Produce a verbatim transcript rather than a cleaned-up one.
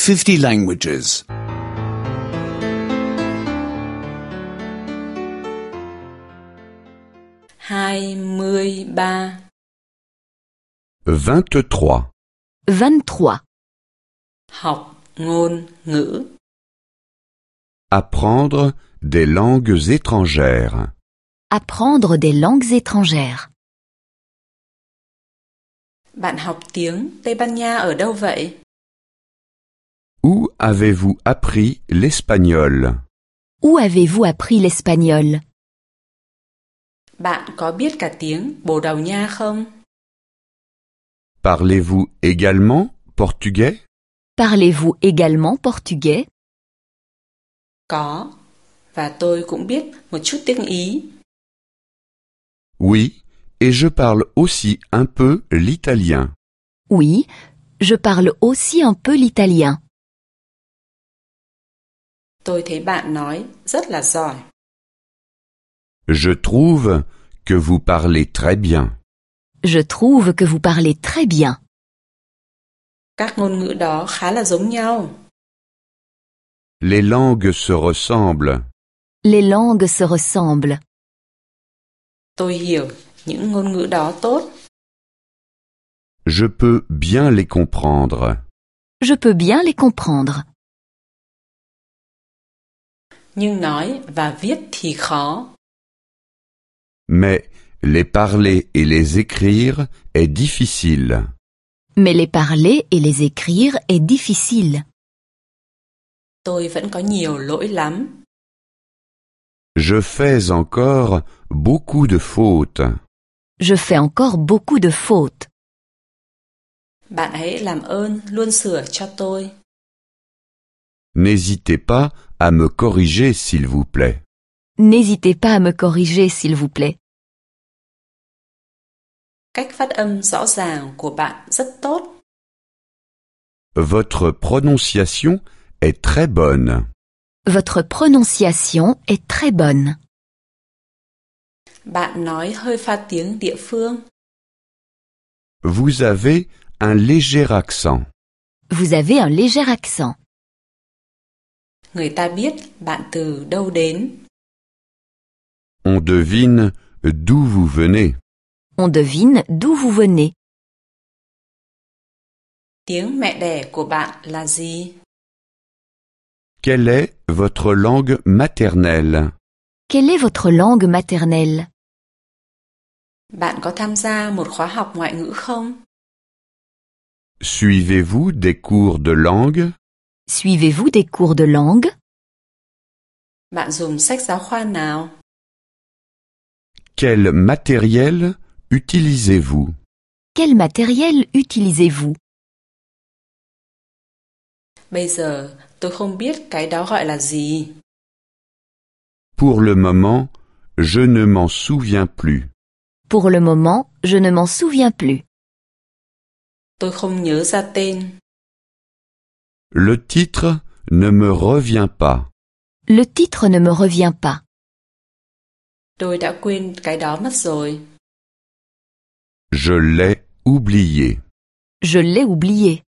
fifty languages. hai mươi ba. vingt-trois. vingt-trois. Học ngôn ngữ. Apprendre des langues étrangères. Apprendre des langues étrangères. Bạn học tiếng Tây Ban Nha ở đâu vậy? Où avez-vous appris l'espagnol? Où avez-vous appris l'espagnol? Bạn có biết cả tiếng Bồ Đào Nha không? Parlez-vous également portugais? Parlez-vous également portugais? Có, và tôi cũng biết một chút tiếng Ý. Oui, et je parle aussi un peu l'italien. Oui, je parle aussi un peu l'italien. Tôi thấy bạn nói rất là giỏi. Je trouve que vous parlez très bien. Je trouve que vous parlez très bien. Các ngôn ngữ đó khá là giống nhau. Les langues se ressemblent. Les langues se ressemblent. Tôi hiểu những ngôn ngữ đó tốt. Je peux bien les comprendre. Je peux bien les comprendre. Nhưng nói và viết thì khó. Mais les parler et les écrire est difficile. Mais les parler et les écrire est difficile. Tôi vẫn có nhiều lỗi lắm. Je fais encore beaucoup de fautes. Je fais encore beaucoup de fautes. Bạn hãy làm ơn luôn sửa cho tôi. N'hésitez pas à me corriger s'il vous plaît. N'hésitez pas à me corriger, s'il vous plaît. Cách phát âm rõ ràng của bạn rất tốt. Votre prononciation est très bonne. Votre prononciation est très bonne. Bạn nói hơi pha tiếng địa phương. Vous avez un léger accent. Vous avez un léger accent. Người ta biết bạn từ đâu đến. On devine d'où vous venez. On devine d'où vous venez. Tiếng mẹ đẻ của bạn là gì? Quelle est votre langue maternelle? Quelle est votre langue maternelle? Bạn có tham gia một khóa học ngoại ngữ không? Suivez-vous des cours de langue? Suivez-vous des cours de langue? Bạn dùng sách giáo khoa nào? Quel matériel utilisez-vous? Quel matériel utilisez-vous? Bây giờ tôi không biết cái đó gọi là gì. Pour le moment, je ne m'en souviens plus. Pour le moment, je ne m'en souviens plus. Tôi không nhớ ra tên. Le titre ne me revient pas. Le titre ne me revient pas. Tôi đã quên cái đó mất rồi. Je l'ai oublié. Je l'ai oublié.